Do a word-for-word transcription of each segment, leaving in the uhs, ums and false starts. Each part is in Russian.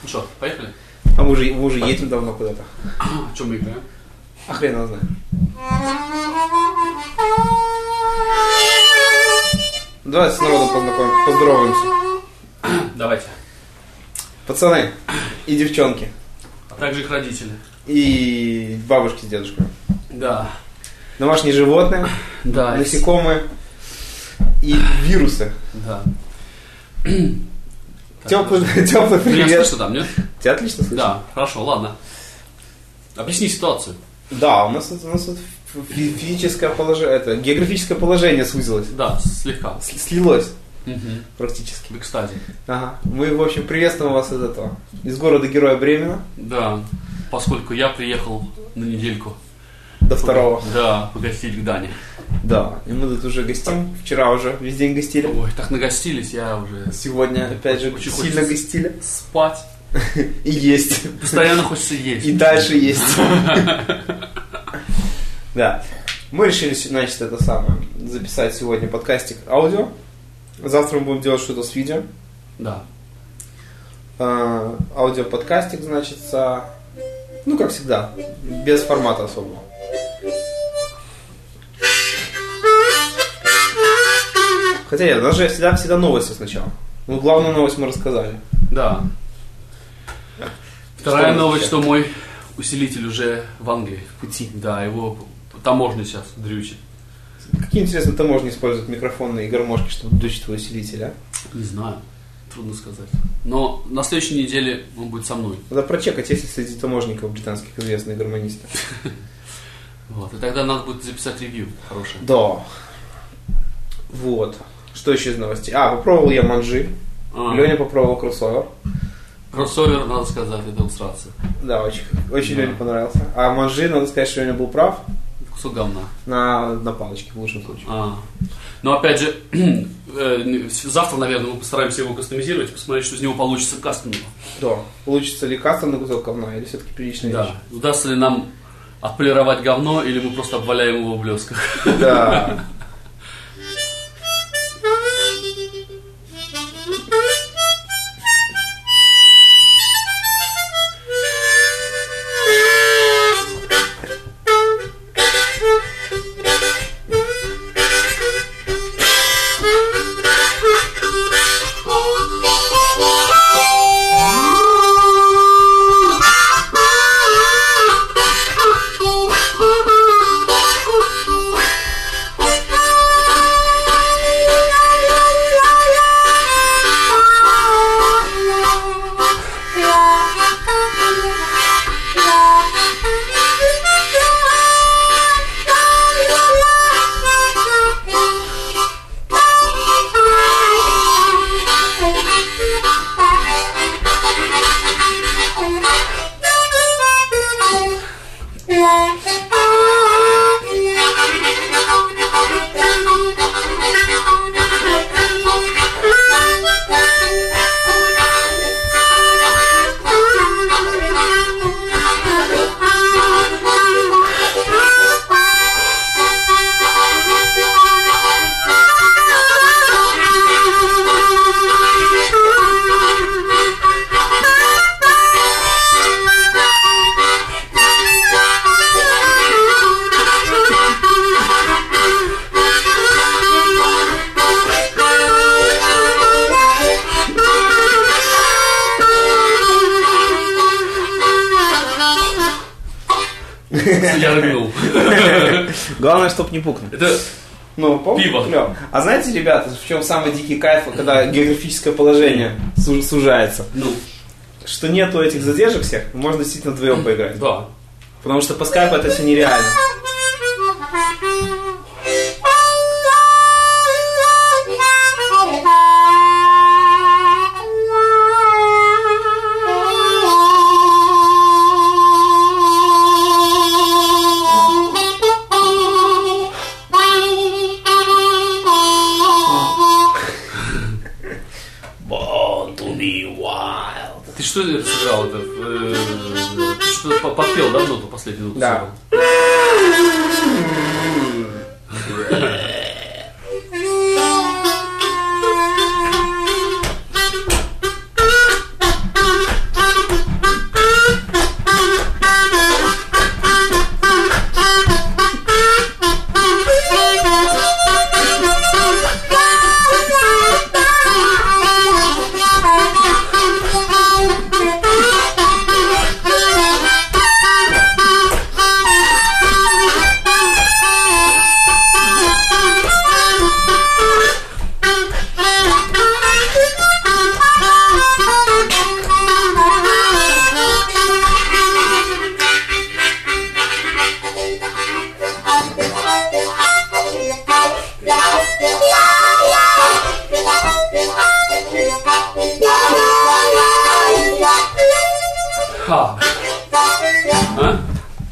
Ну что, поехали? А мы уже, мы уже едем давно куда-то. О чем мы играем? А хрен его знает. Давайте с народом познакомимся, поздороваемся. Давайте. Пацаны и девчонки. А также их родители. И бабушки с дедушками. Да. Домашние животные, Да. насекомые и вирусы. Да. Теплый, теплый Меня привет. слышно там, нет? Тебя отлично слышно? Да, хорошо, ладно. Объясни ситуацию. Да, у нас, у нас тут фи- физическое положение, это, географическое положение сузилось. Да, слегка. С- Слилось Угу. практически. Кстати. Ага. Мы, в общем, приветствуем вас из этого. Из города Героя Бремена Да, поскольку я приехал на недельку. до второго. Да, погостить к Дане. Да, и мы тут уже гостим. Вчера уже весь день гостили. Ой, так нагостились, я уже Сегодня, опять же, Очень сильно хочется гостили. спать. И есть. Постоянно хочется есть. И дальше есть. Да. Мы решили, значит, это самое, записать сегодня подкастик аудио. Завтра мы будем делать что-то с видео. Да. А, аудиоподкастик, значит, со- ну, как всегда, без формата особого. Хотя нет, у нас же всегда, всегда новости сначала. Ну, главную новость мы рассказали. Да. Вторая Что новость, вообще? что мой усилитель уже в Англии. В пути. Да, его таможня сейчас дрючит. Какие, интересно, таможни используют микрофоны и гармошки, чтобы дучить твой усилитель, а? Не знаю. Трудно сказать. Но на следующей неделе он будет со мной. Надо прочекать, если среди таможников британских известные гармонисты. Вот. И тогда надо будет записать ревью хорошее. Да. Вот. Что еще из новостей? А, попробовал я манжи. А, Леня попробовал кроссовер. Кроссовер, надо сказать, это усраться. Да, очень, очень Да. Лене понравился. А манжи, надо сказать, что Леня был прав. Кусок говна. На, на палочке, в лучшем случае. А. Но опять же, э, завтра, наверное, мы постараемся его кастомизировать, посмотреть, что из него получится кастомно. Да. Получится ли кастомный кусок говна, или все-таки приличная Да. вещь? Удастся ли нам отполировать говно, или мы просто обваляем его в блесках. Да. Я рыгнул. Главное, чтоб не пукнул. Это Ну, помните? Пиво. Клёво. А знаете, ребята, в чем самый дикий кайф, когда географическое положение су- сужается? ну, Что нету этих задержек всех, можно действительно вдвоем поиграть. да. Потому что по скайпу это все нереально. Born to be wild. Ты что это сыграл? Это, э, ты что-то по- подпел, да, ноту последнюю ноту? Да. сыграл?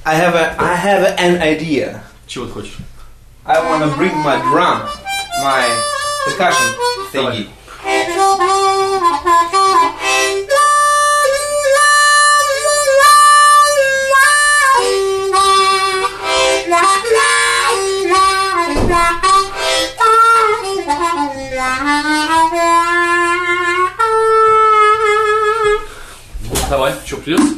I have a, I have an idea. Чего ты хочешь? I wanna bring my drum, my percussion thingy. Давай, что, придется?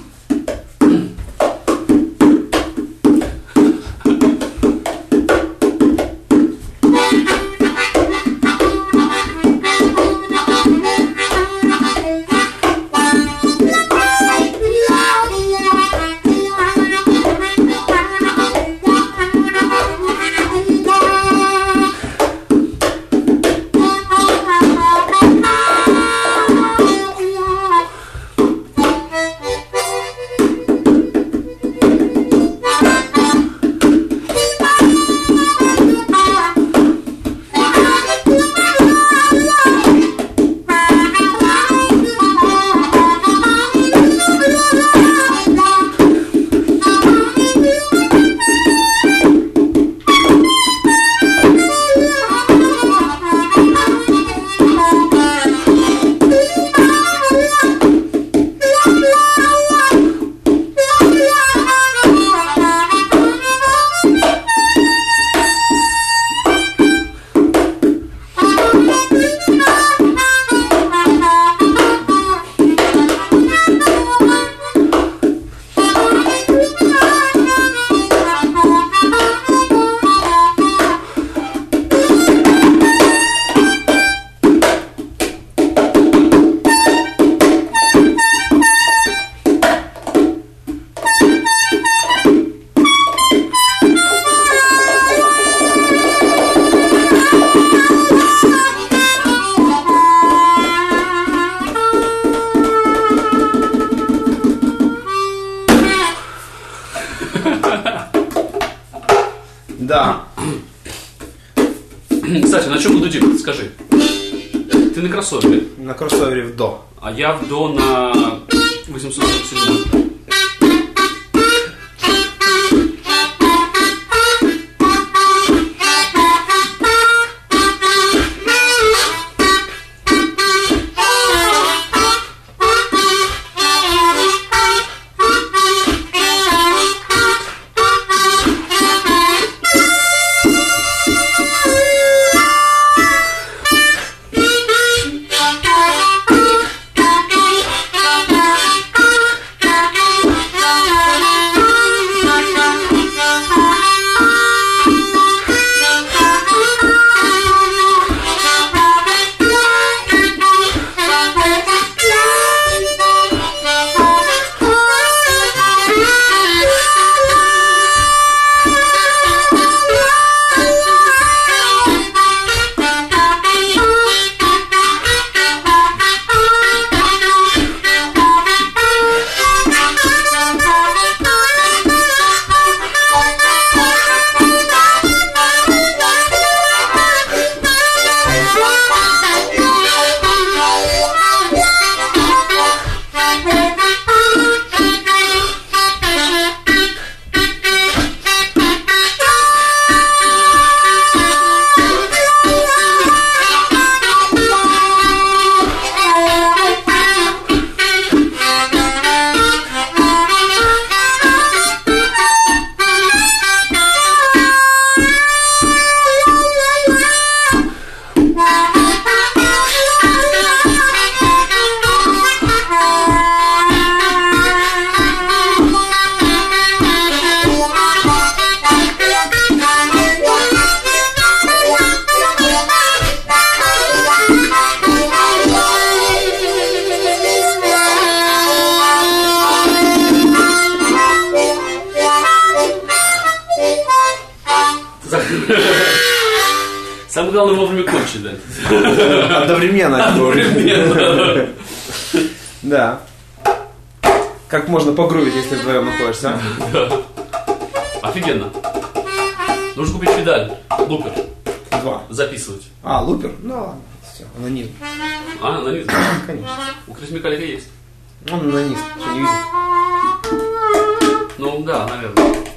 Да. Кстати, на чем мы дудим? Скажи. Ты на кроссовере. На кроссовере в до. А я в до на восемьсот сорок седьмой. Самое главное вовремя кончить, да. Одновременно. Одновременно. Да. Как можно погрувить, если вдвоем находишься? Да. Офигенно. Нужно купить педаль. Лупер. Два. Записывать. А, лупер? Ну ладно. Все, анонизм. А, анонизм? Конечно. У Крисмикалика есть. Он анонист, что не видит? Ну да, наверное.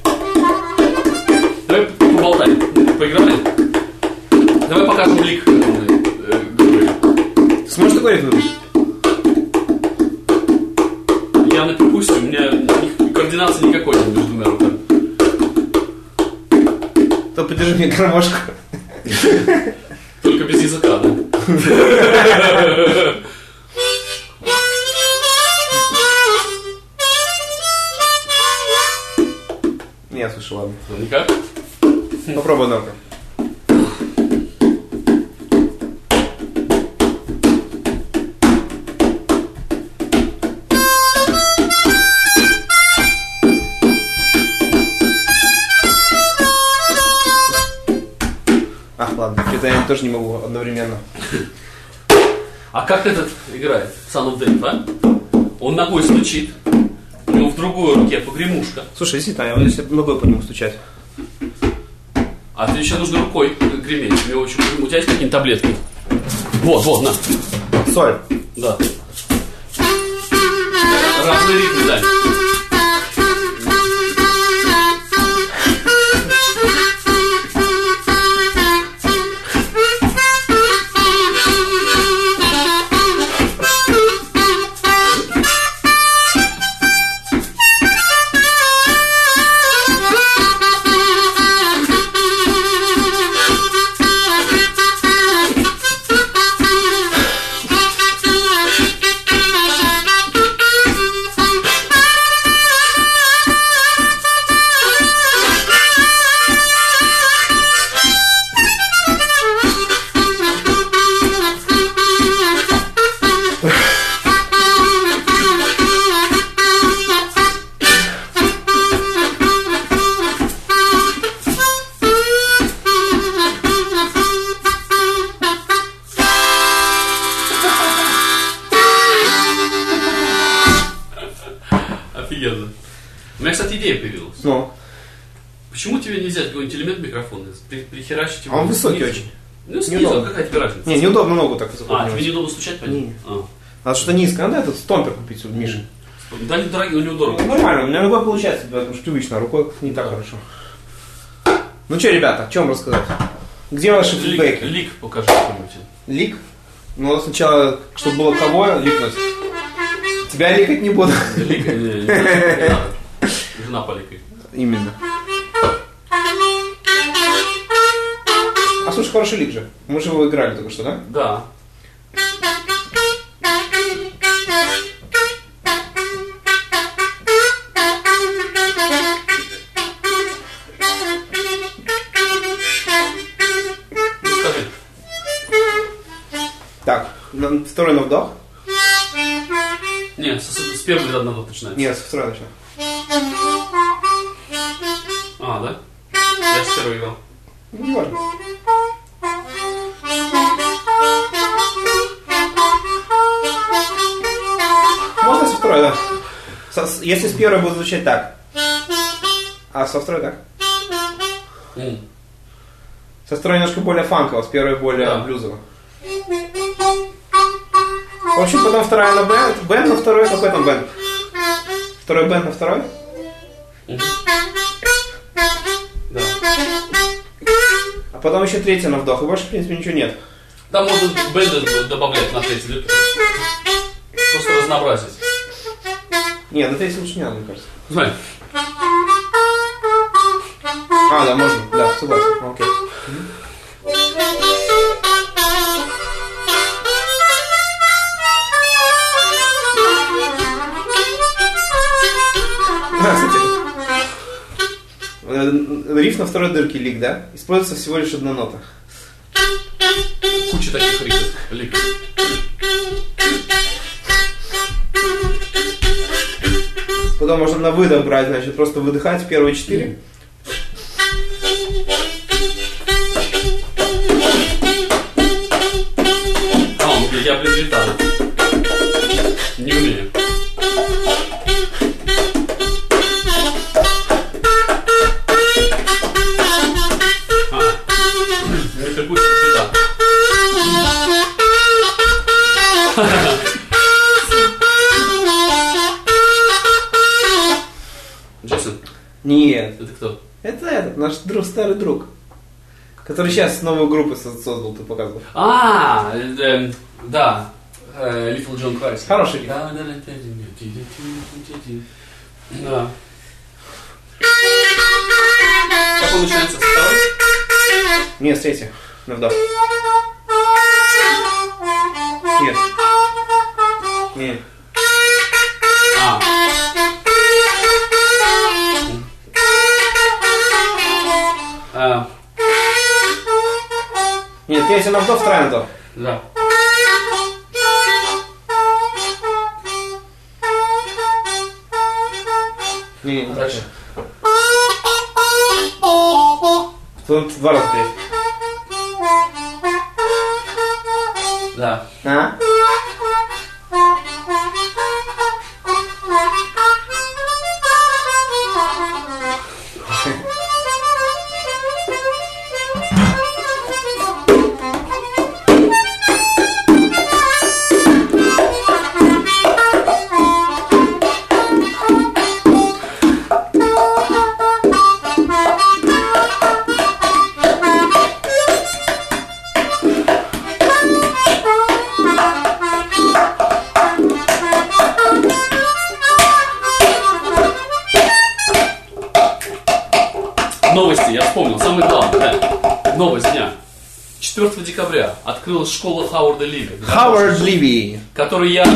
поболтай. Поиграли? Давай покажем лик. Ты сможешь такой ритм выбить? Я на перкуссии, у меня координации никакой нет между двумя руками. То подержи мне гармошку. Только без языка, да? Нет, слушай, ладно. Ну, никак? Попробуй норка. Ах, ладно, это я тоже не могу одновременно. А как этот играет? Son of Death, а? Он ногой стучит. У него в другой руке погремушка. Слушай, действительно, я если ногой по нему стучать. А ты еще нужно рукой греметь. У, него очень... У тебя есть какие-нибудь таблетки? Вот, вот, на. Соль. Да. Разные ритмы, да. Офигенно. У меня, кстати, идея появилась. Ну. Почему тебе нельзя какой-нибудь элемент микрофона при, прихерачить его? А он высокий снизу? очень. Ну, снизу, Неудобно. какая тебе разница? Не, неудобно ногу так высоко А, поднимать. тебе неудобно стучать по ним? Не. А. Надо что-то низкое. Надо этот стомпер купить у Миши. Да, не дорогие, у него дорого. Ну, нормально, у меня ногой получается, потому что привычно, а рукой не так хорошо. Ну что, ребята, о чем рассказать? Где ваши Лик, фидбэки? лик покажи какой-нибудь. Лик? Ну, надо сначала, чтобы было кого ликнуть. Тебя ликать не буду. Лик, не, не, не надо. Жена поликает. Именно. А слушай, хороший лик же. Мы же его играли только что, да? Да. Скажи. Так, на- второй на вдох. Нет, с, с первой до одного начинается. Нет, второй начал. А, да? Я с первой играл. Ну, не важно. Можно со второй, да. Со- с- если с первой будет звучать так. А со второй так. М. Со второй немножко более фанково, с первой более Да. блюзово. В общем, потом вторая на бенд. Бенд на второй, какой там бенд? Второй бенд на второй? Мгм. Да. А потом еще третья на вдох. И больше, в принципе, ничего нет. Там можно бенды добавлять на третий лик. Просто разнообразить. Не, на третьей лучше не надо, мне кажется. Смотри. А, да, можно. Да, согласен. Окей. А, кстати. э, Риф на второй дырке лик, да? Используется всего лишь одна нота. Куча таких риков. Ликов. Потом можно на выдох брать, значит, просто выдыхать первые четыре. А, он, я, блин, гитару. Не умею. А, не перкуссия, гитара. Джейсон, Нет. это кто? Это этот, наш друг, старый друг. Который сейчас новую группу создал, ты показывал. А, э, э, да. Э, Little John Christ. Хороший риф. Да. Как он начинается? С второй? Нет, с третьей. На вдох. Нет. Нет. А. А. Нет, третья на вдох, вторая на вдох. Да. Не, не, не. Дальше. Тут два раза треть. Да. А? Новости, я вспомнил, самое главное, да. Новость дня. четвёртого декабря открылась школа Хауарда Ливи. Хауард Ливи. Который я...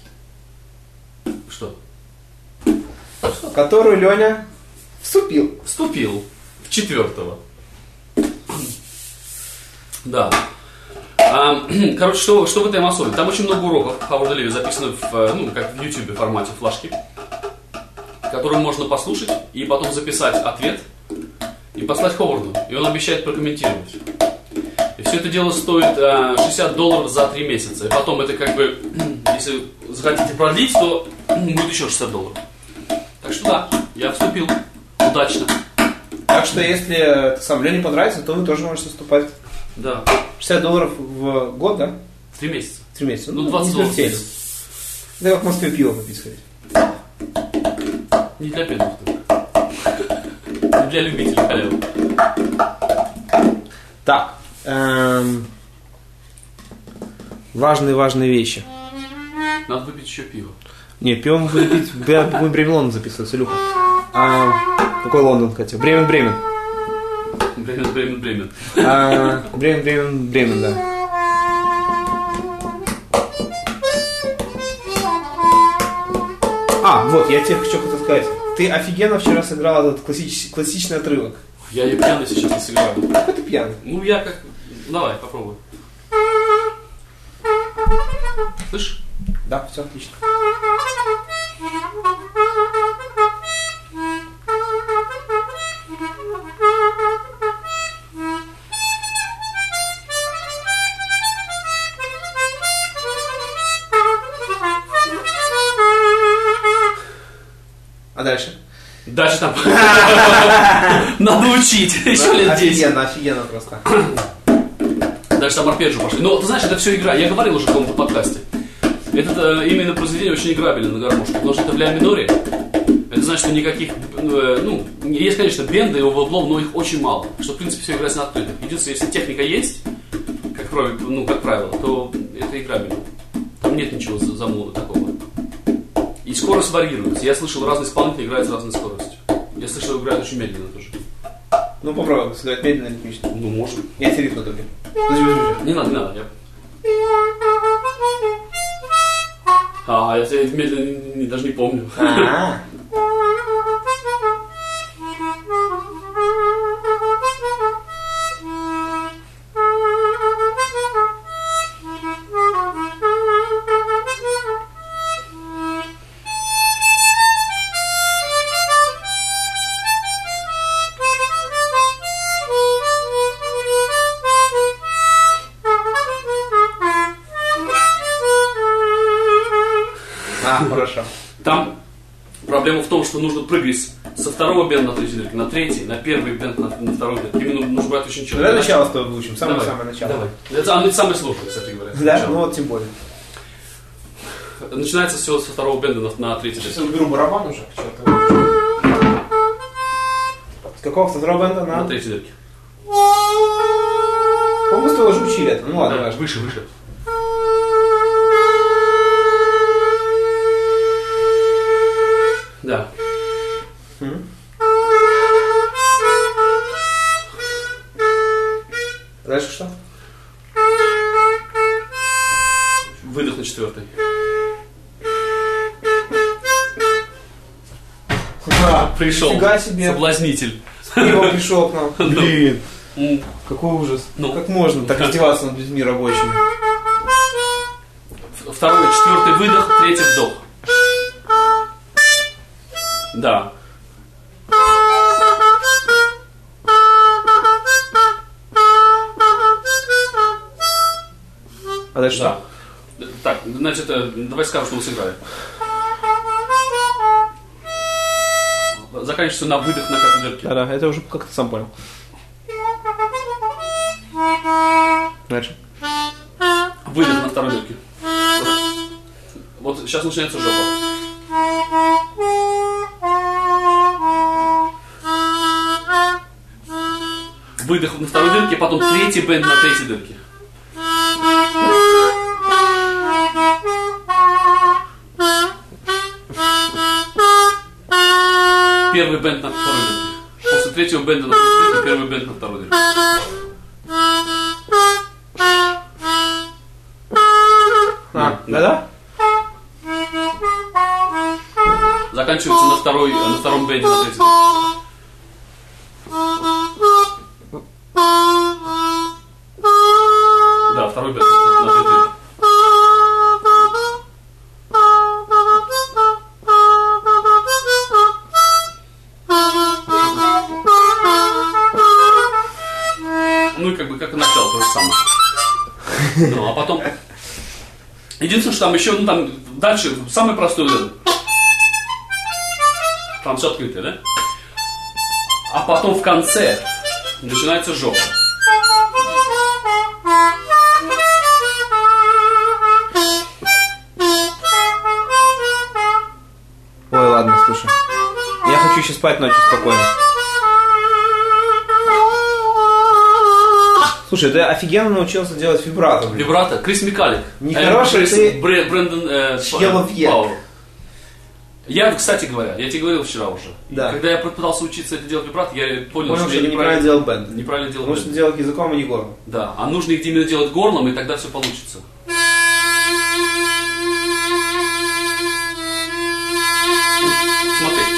Что? Которую Леня вступил. Вступил в четвертого. Да. А, короче, что, что в этом особенно? Там очень много уроков Хауарда Ливи записано в, ну, как в YouTube формате флешки, которые можно послушать и потом записать ответ и послать Ховарду. И он обещает прокомментировать. И все это дело стоит а, шестьдесят долларов за три месяца. И потом это как бы, если захотите продлить, то будет еще шестьдесят долларов. Так что да, я вступил удачно. Так что если это сам Лене понравится, то вы тоже можете вступать. Да. шестьдесят долларов в год, да? Три месяца. Три месяца. Ну, двадцать долларов. Да, как в Москве пиво попить сходить. Не для бедных только. Для любителей халявы. Так. Эм, важные, важные вещи. Надо выпить еще пиво. Не, пиво мы будем пить. Будем Бремен Лондон записывать, Илюха. А, какой Лондон хотел? Бремен, Бремен. Бремен, Бремен, Бремен. А, Бремен, Бремен, Бремен, да. А, вот, я тебе что хотел сказать. Ты офигенно вчера сыграл этот классич, классичный отрывок. Я и пьяный сейчас не сыграю. Какой ты пьяный? Ну, я как... Давай, попробуй. Слышишь? Да, все отлично. А дальше? Дальше там надо учить еще лет десять. Офигенно, офигенно просто. Дальше там арпеджио пошли. Но ты знаешь, это все игра. Я говорил уже в каком-то подкасте. Это именно произведение очень играбельно на гармошке, потому что это в ля миноре. Это значит, что никаких, ну, есть, конечно, бенды и оверлов, но их очень мало. Что, в принципе, все играется на открытых. Единственное, если техника есть, как правило, ну, как правило, то это играбельно. Там нет ничего замула такого. И скорость варьируется. Я слышал, разные исполнители играют с разной скоростью. Я слышал, играют очень медленно тоже. Ну попробуй, сыграть медленно или ритмично. Ну, можно. Я тебе ритм только. Подожди, подожди, подожди. Не надо, не надо. Я... А, я тебя медленно не, не, даже не помню. А-а-а. А, хорошо. Там проблема в том, что нужно прыгать со второго бенда на третий дырки, на третий, на первый бенд, на, на второй бенд. Именно нужно брать очень четко. Давай начало с тобой выучим, самое-самое начало. Давай. Это, это самое сложное, кстати говоря. Да? Начало. Ну вот тем более. Начинается все со второго бенда на, на третий Сейчас бенд. я уберу барабан уже. С какого второго бенда на? На третий дырки. мы уже учили это. Ну ладно, Да, важно. выше, выше. Да. М? Дальше что? Выдох на четвертый. А, Пришел. Нифига себе. Соблазнитель. С пивом пришел к нам. Блин. М. Какой ужас. Ну. Как можно так издеваться над людьми рабочими? Второй, четвертый выдох, третий вдох. Да. А дальше Да. что? Так, значит, э, давай скажем, что мы сыграли. Заканчивается на выдох на капельдерке. Да-да, это уже как ты сам понял. Дальше. Выдох на второй дырке. Вот сейчас начинается жопа. Выдох на второй дырке, потом третий бенд на третьей дырке. Первый бенд на второй дырке. После третьего бенда на третьей дырке первый бенд на второй дырке. А, да-да? Заканчивается на, второй, на втором бенде на третьей дырке. Да, второй бенд на, на третьей дырке. Ну и как бы как и начало, то же самое. Ну, а потом... Единственное, что там еще, ну там дальше, самый простой удар. Там все открытое, да? А потом в конце начинается жопа. Ой, ладно, слушай. Я хочу еще спать ночью спокойно. Слушай, ты офигенно научился делать вибрато, блин. Вибрато, Крис Микалик. Нехороший ты Бре- Брэндон э, человек. Пауэр. Я, кстати говоря, я тебе говорил вчера уже. Да. Когда я пытался учиться это делать вибрато, я понял, Понял, что, что я ты неправильно делал бенд. неправильно делал Потому бенд. что делать языком, а не горлом. Да, а нужно их именно делать горлом, и тогда все получится. Смотри.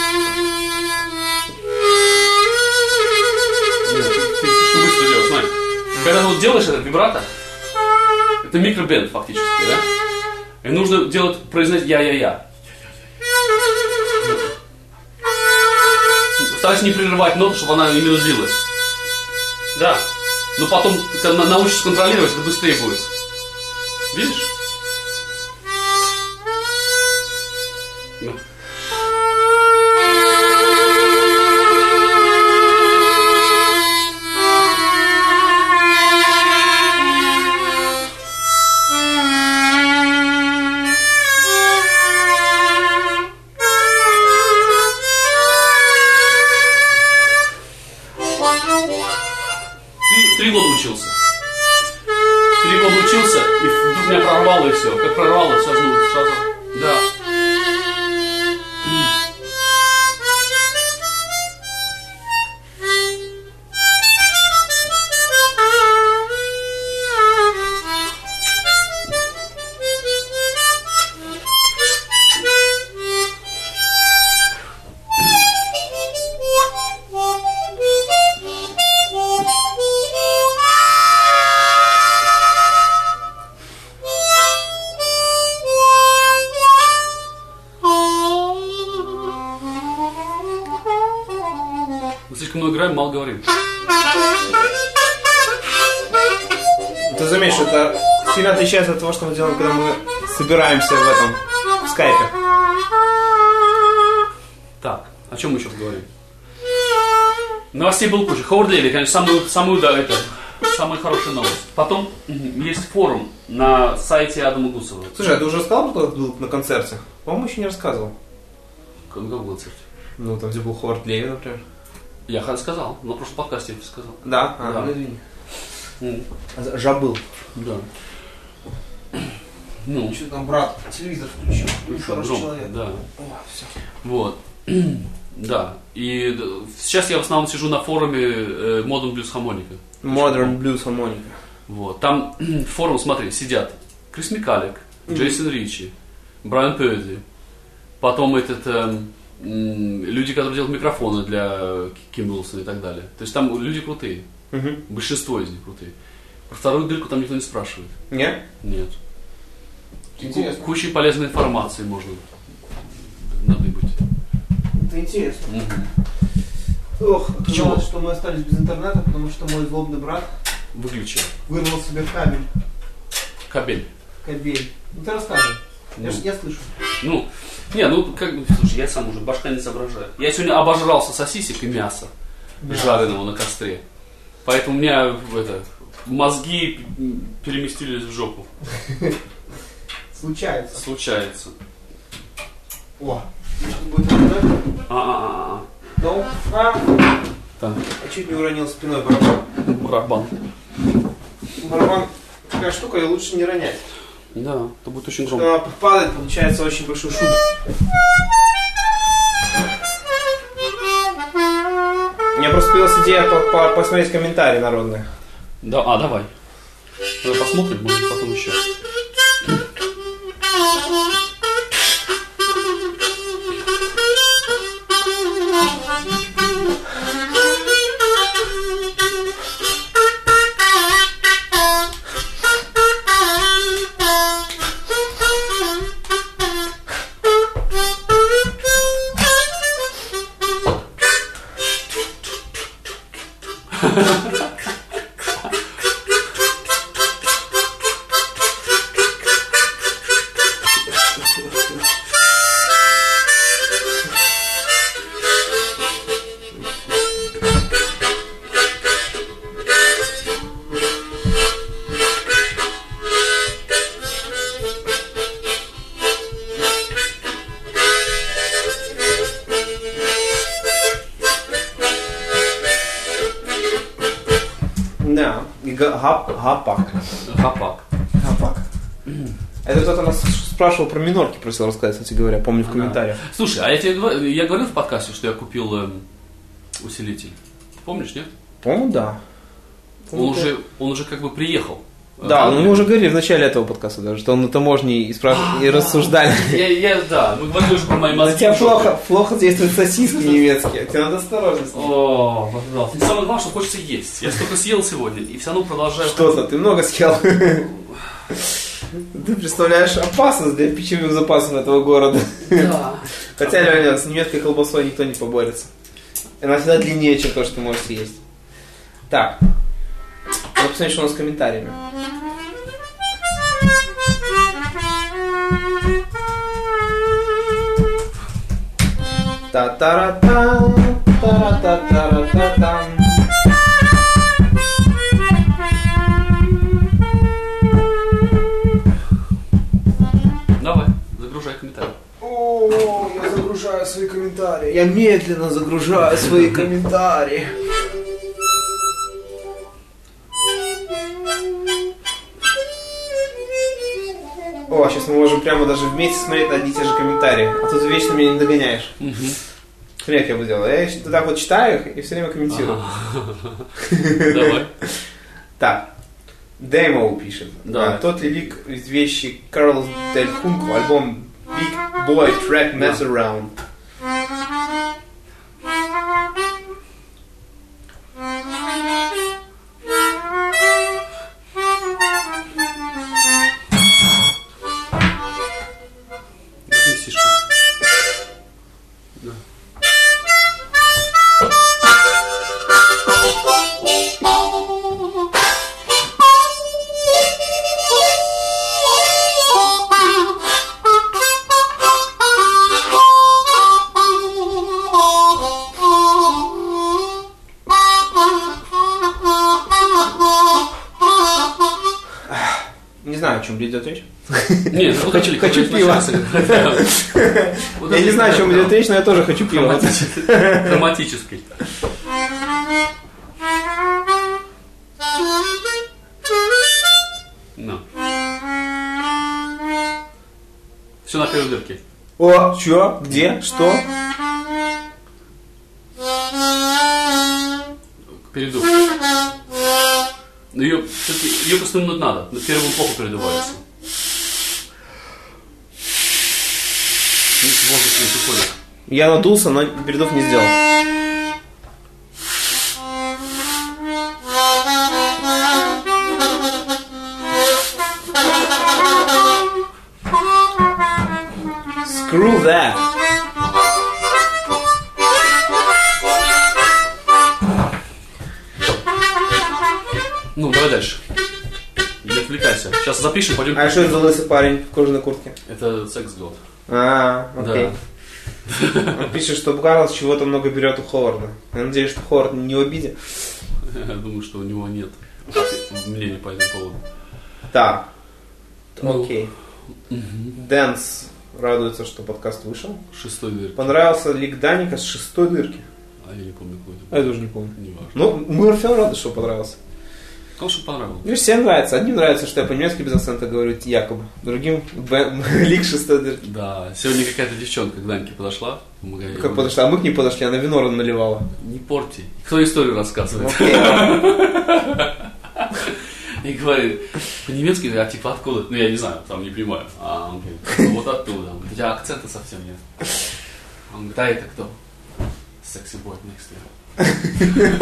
Нет, ты, ты, ты что быстро делаешь, смотри. Когда вот делаешь этот вибрато, это микробенд фактически, да? И нужно делать, произносить я-я-я. Старайся не прерывать ноту, чтобы она именно длилась. Да. Но потом, когда научишься контролировать, это быстрее будет. Видишь? Да. Три, три года учился. Три года учился, и вдруг меня прорвало, и все. Как прорвало, сразу, сразу. Да. Мы слишком много играем, мало говорим. Ты заметишь, это сильно отличается от того, что мы делаем, когда мы собираемся в этом, в скайпе. Так, о чем мы еще поговорим? Новостей был куча. Ховард Леви, конечно, самый, самый, да, это, самая хорошая новость. Потом угу, есть форум на сайте Адама Гусева. Слушай, а ты уже рассказал, кто был на концерте? По-моему, еще не рассказывал. Как был концерт? Ну, там, где был Ховард Леви, например. Я сказал, на прошлом подкасте это сказал. Да? А, Да. ну извини. Mm. Жабыл. Да. Ну. Что там, брат, телевизор включил? Хороший человек. Да. О, все. Вот. Да. И сейчас я в основном сижу на форуме э, Modern Blues Harmonica. Modern Blues Harmonica. Вот. Там форум, смотри, сидят Крис Микалек, mm-hmm. Джейсон Ричи, Брайан Перди, потом этот, э, э, люди, которые делают микрофоны для Ким Уилсона и так далее. То есть там люди крутые. Mm-hmm. Большинство из них крутые. Про вторую дырку там никто не спрашивает. Нет? Нет. Интересно. Кучей полезной информации можно надыбать. Это интересно. Угу. Ох, оказалось, что мы остались без интернета, потому что мой злобный брат выключил. Вырвал себе кабель. Кабель. Кабель. Ну ты рассказывай. Ну. Я, ж, я слышу. Ну, не, ну как бы, слушай, я сам уже башка не соображаю. Я сегодня обожрался сосисек и мяса, мясо. Жареного на костре. Поэтому у меня это, мозги переместились в жопу. Случается. Случается. О, будет интернет? А-а-а. Ну, а. Так. А чуть не уронил спиной барабан. Барабан. Барабан такая штука, ее лучше не ронять. Да, это будет очень громко. громко. Она падает, получается очень большой шум. У меня просто появилась идея по -по посмотреть комментарии народные. Да, а, давай. Давай посмотрим, может потом еще. Да, гап, гапак. Гапак. Гапак. Это кто-то нас спрашивал про минорки, просил рассказать, кстати говоря, помню в комментариях. Ага. Слушай, а я тебе я говорил в подкасте, что я купил э, усилитель. Помнишь, нет? По-моему, да. Он уже, он уже как бы приехал. Да, но мы уже говорили в начале этого подкаста даже, что он на таможне и, спрашивали, и рассуждали. Я, я, да, мы говорили уже про мои мозги. У тебя плохо, плохо действуют сосиски немецкие, тебе надо осторожно с ним. О, пожалуйста. Самое главное, что хочется есть. Я столько съел сегодня, и все равно продолжаю... Что-то, ты много съел. Ты представляешь опасность для пищевых запасов этого города. Да. Хотя, реально, с немецкой колбасой никто не поборется. Она всегда длиннее, чем то, что ты можешь съесть. Так. Надо посмотреть, что у нас с комментариями. Та-та-ра-та, та-ра-та-та-ра-та-там. Давай, загружай комментарии. О, я загружаю свои комментарии. Я медленно загружаю свои комментарии. О, сейчас мы можем прямо даже вместе смотреть на одни и те же комментарии. А то ты вечно меня не догоняешь. Угу. Смотри, как я бы делал. Я так вот читаю их и все время комментирую. Давай. Так. Дэймоу пишет. Да. А, тот лирик из вещи Карлос Дель Хунко, альбом Big Boy Track Mess Around. Не знаю, о чем идет речь. Нет, ну, хочу, хочу пива. Я не знаю, о чем идет речь, но я тоже хочу пива. Драматический. Все на первой дырке. О, чё? Где? Что? Передув. Но ее, ее просто минут надо. На первом плохо передувается. Воздух не приходит. Я надулся, но передув не сделал. Screw that. Ну, давай дальше. Не отвлекайся. Сейчас запишем, пойдем. А что это за лысый парень в кожаной куртке? Это секс-год. А, окей. Да. Он пишет, что Карлос чего-то много берет у Ховарда. Я надеюсь, что Ховард не в обиде. Я думаю, что у него нет мнения по этому поводу. Так. Ну, Окей. Угу. Дэнс радуется, что подкаст вышел. Шестой дырки. Понравился лик Даника с шестой дырки. А я не помню, какой это. А я тоже не помню. Не важно. Ну, мы всем рады, что понравился. Конечно, понравилось. Мне всем нравится. Одним нравится, что я по-немецки без акцента говорю якобы. Другим лик шестой дырки. Да, сегодня какая-то девчонка к Даньке подошла в магазине. Как подошла? А мы к ней подошли, она вино наливала. Не порти. Кто историю рассказывает? Окей. И говорит, по-немецки, а типа откуда? Ну я не знаю, там не понимаю. А он говорит, «Ну, вот оттуда. Он говорит, у тебя акцента совсем нет. Он говорит, а это кто? Sexy boy next year.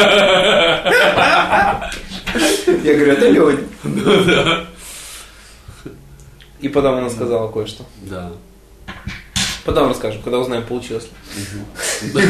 Я говорю, это Лёня. Ну да. И потом она сказала кое-что. Да. Потом расскажем, когда узнаем, получилось ли.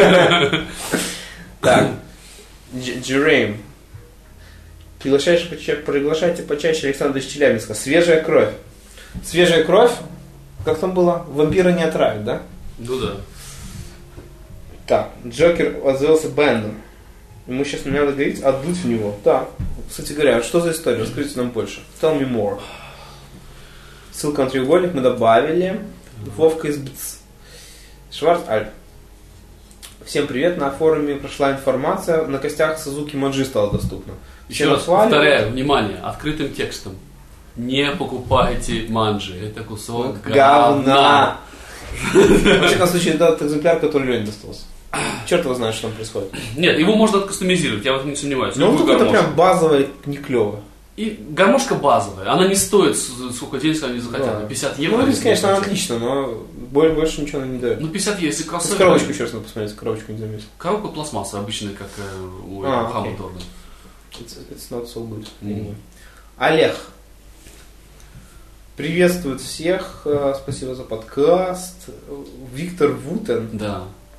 Так. Джерейм. Приглашайте почаще, приглашайте почаще Александра из Челябинска. Свежая кровь. Свежая кровь, как там было? Вампира не отравит, да? Ну да. Так, Джокер отзывался Бендом. Ему сейчас не надо говорить, отдуть в него. Так, кстати говоря, что за история? Расскажите нам больше. Tell me more. Ссылка на треугольник мы добавили. Вовка из БЦ. Шварц Альп. Всем привет, на форуме прошла информация, на костях Сузуки Маджи стало доступно. Еще раз повторяю, внимание, открытым текстом. Не покупайте манджи, это кусок говна. В всяком случае, это тот экземпляр, который Лене достался. Черт его знает, что там происходит. Нет, его можно откастомизировать, я в этом не сомневаюсь. Но он какой-то прям базовый, не клевый. И гармошка базовая, она не стоит сколько денег они захотят, да. пятьдесят евро. Ну, здесь, конечно, она отлично, но больше ничего она не дает. Ну, пятьдесят евро, если кроссовер... Коробочку еще раз надо посмотреть, коробочку не заметил. Коробка пластмасса обычная, как у а, Хаммонда. It's, it's not so good. Mm. Олег. Приветствует всех, спасибо за подкаст. Виктор Вутен. Да.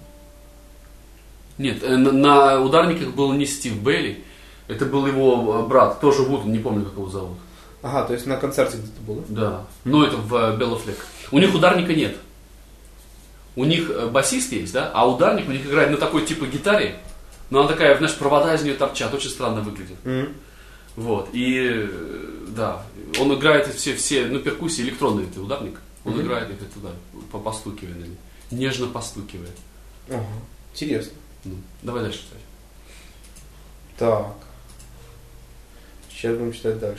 Нет, на, на ударниках был не Стив Бейли, это был его брат, тоже Вутен, не помню, как его зовут. Ага, то есть на концерте где-то было? Да, но это в Белофлек. У них ударника нет. У них басист есть, да, а ударник у них играет на такой типа гитаре, но она такая, знаешь, провода из нее торчат, очень странно выглядит. Mm-hmm. Вот, и да, он играет все, все, ну, перкуссии, электронный это ударник, он mm-hmm. играет их туда, постукивая на них, нежно постукивая. Ага, интересно. Ну, давай дальше читать. Так. Сейчас будем читать дальше.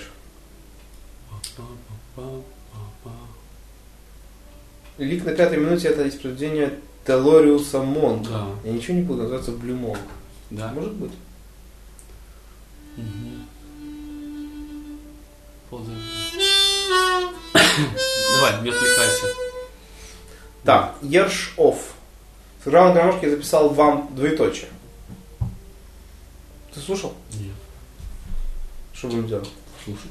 Лик на пятой минуте это из произведения Телориуса Монка. Да. Я ничего не буду, называется Blue Monk. Да. Может быть. Угу. Давай, не отвлекайся. Так, Ершов. Сыграл на гармошке и записал вам двоеточие. Ты слушал? Нет. Что будем делать? Слушать.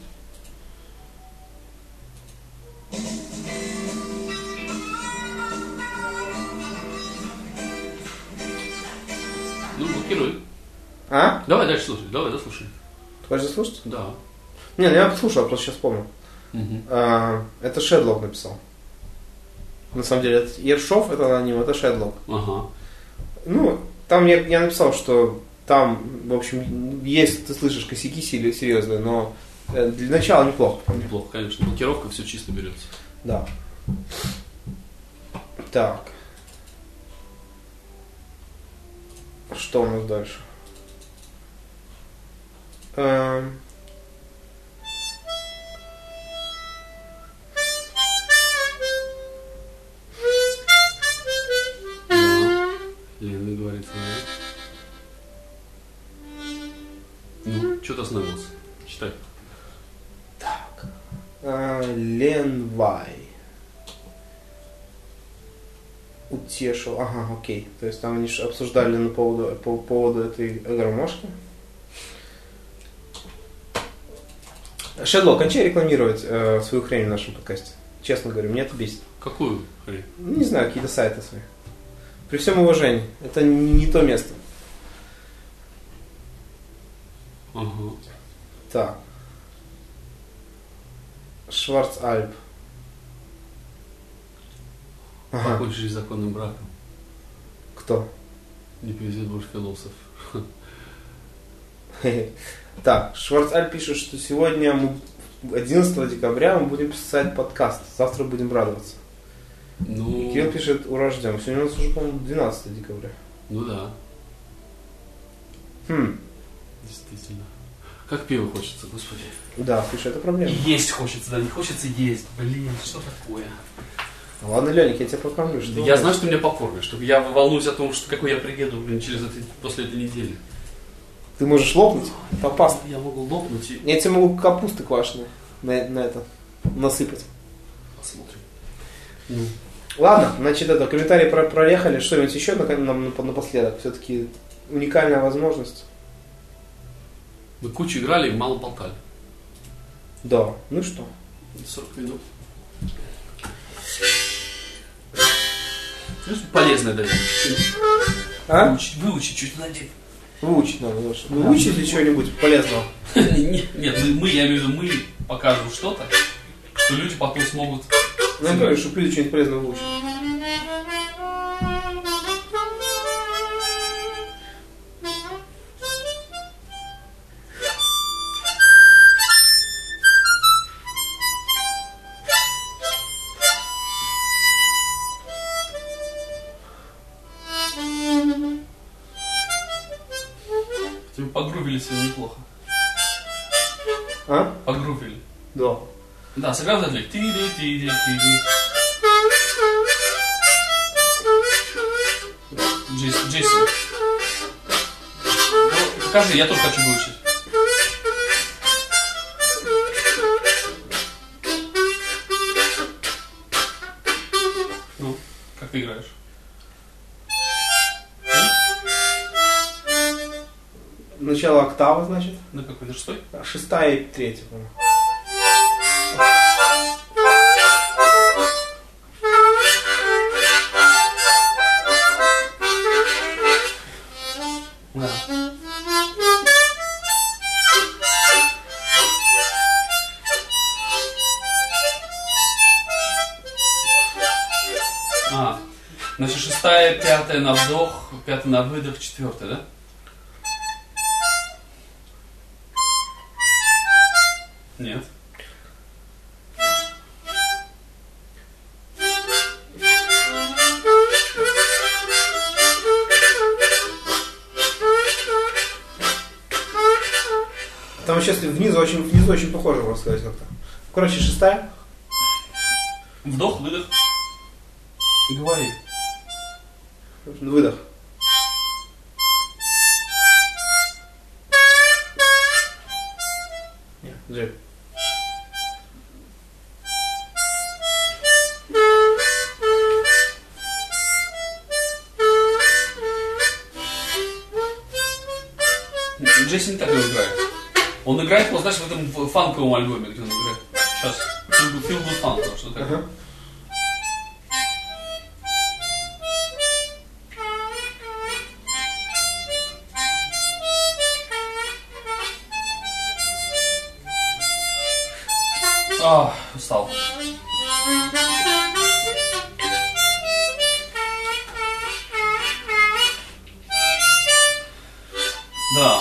Ну, блокируй. А? Давай дальше слушай, давай, дослушай. Ты хочешь заслушать? Да. Не, ну я послушал, я просто сейчас вспомнил. Угу. А, это Шедлок написал. На самом деле, это Ершов, это аноним, это Шедлок. Ага. Ну, там я, я написал, что там, в общем, есть, ты слышишь, косяки серьезные, но для начала неплохо. Неплохо, конечно. Блокировка, все чисто берется. Да. Так. Что у нас дальше? Эм... утешил. Ага, окей. То есть там они ж обсуждали на поводу, по поводу этой гармошки. Шедло, кончай рекламировать э, свою хрень в нашем подкасте. Честно говорю, меня это бесит. Какую хрень? Ну, не знаю, какие-то сайты свои. При всем уважении, это не, не то место. Ага. Так. Шварцальп. Ага. Покончили с законным браком. Кто? Не повезет больше философ. Так, Шварцальп пишет, что сегодня мы одиннадцатого декабря мы будем писать подкаст. Завтра будем радоваться. Ну... И Кирилл пишет, урожден. Сегодня у нас уже, по-моему, двенадцатого декабря. Ну да. Хм. Действительно. Как пиво хочется, господи. Да, слушай, это проблема. И есть хочется, да, не хочется есть. Блин, что такое? Ладно, Леник, я тебя покормлю. Что Я знаю, что ты меня покормишь. Чтобы я волнуюсь о том, что какой я приеду, блин, через это, после этой недели. Ты можешь лопнуть? Попасть. Я могу лопнуть и... Я тебе могу капусты квашеной на, на это насыпать. Посмотрим. Ну. Ладно, значит, это, комментарии про, проехали. Что-нибудь еще на, на, на, напоследок? Все-таки уникальная возможность. Мы кучу играли и мало болтали. Да, ну что? сорок минут. Ну, полезное дать. А? Выучить, выучить чуть надеть. Выучить надо. Выучить ли чего-нибудь полезного? Нет, мы, я имею в виду, мы покажем что-то, что люди потом смогут... Ну, я говорю, чтобы люди что-нибудь полезное выучить. Тебе погрувили сегодня неплохо. А? Погрувили. Да. Да, сыграл за двиг. Тиди, тиди, тиди. Джейсон, Джейсон. Ну, покажи, я тоже хочу выучить. Ну, как ты играешь? Начало октавы, значит. На какой? На шестой? Шестая и третья, по-моему. Да. А, значит, шестая, пятая на вдох, пятая на выдох, четвертая, да? Нет. Там сейчас внизу очень, внизу очень похоже, можно сказать, как-то. Короче, шестая. Вдох, выдох. И говори. Выдох. Нет, Джей. Джейсон не так его играет. Он играет, вот, знаешь, в этом фанковом альбоме, где он играет. Сейчас. Feel Good Funk, что такое. Ага. А, устал. Да.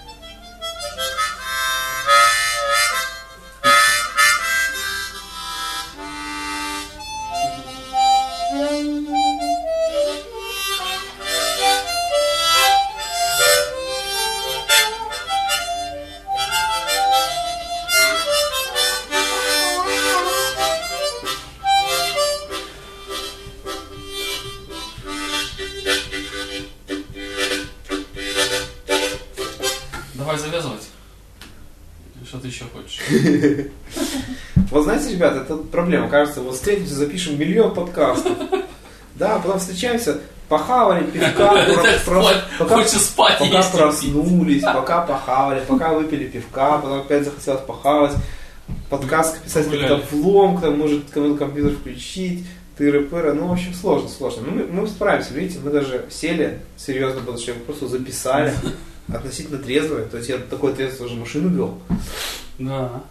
Давай завязывать. Что ты еще хочешь? Вот знаете, ребята, это проблема. Кажется, вот встретимся, запишем миллион подкастов. Да, потом встречаемся, похавали, пивка, пока, Хочется спать, пока есть, проснулись, пока похавали, пока выпили пивка, потом опять захотелось похавать, подкаст писать как-то влом, кто может кому-то компьютер включить, тыры-пыры, ну, в общем, сложно, сложно. Но мы, мы справимся, видите, мы даже сели, серьезно было, что просто записали, относительно трезвые, то есть я такой трезвый уже машину вел. Да.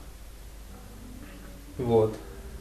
Вот.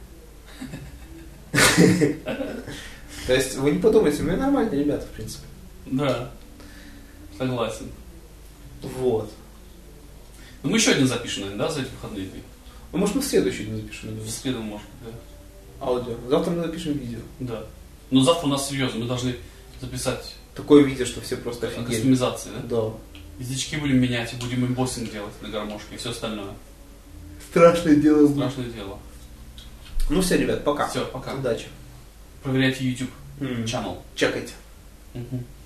То есть вы не подумайте, мы нормальные ребята, в принципе. Да. Согласен. Вот. Ну мы еще один запишем, наверное, да, за эти выходные дни? Ну, может, мы в следующий день запишем. В среду, может, да. Аудио. Завтра мы запишем видео. Да. Но завтра у нас серьезно, мы должны записать такое видео, что все просто офигели. Кастомизации, да? Да. Язычки будем менять и будем эмбоссинг делать на гармошке и все остальное. Страшное дело. Страшное дело. Ну все, ребят, пока. Все, пока. Удачи. Проверяйте YouTube Mm. channel. Чекайте. Угу.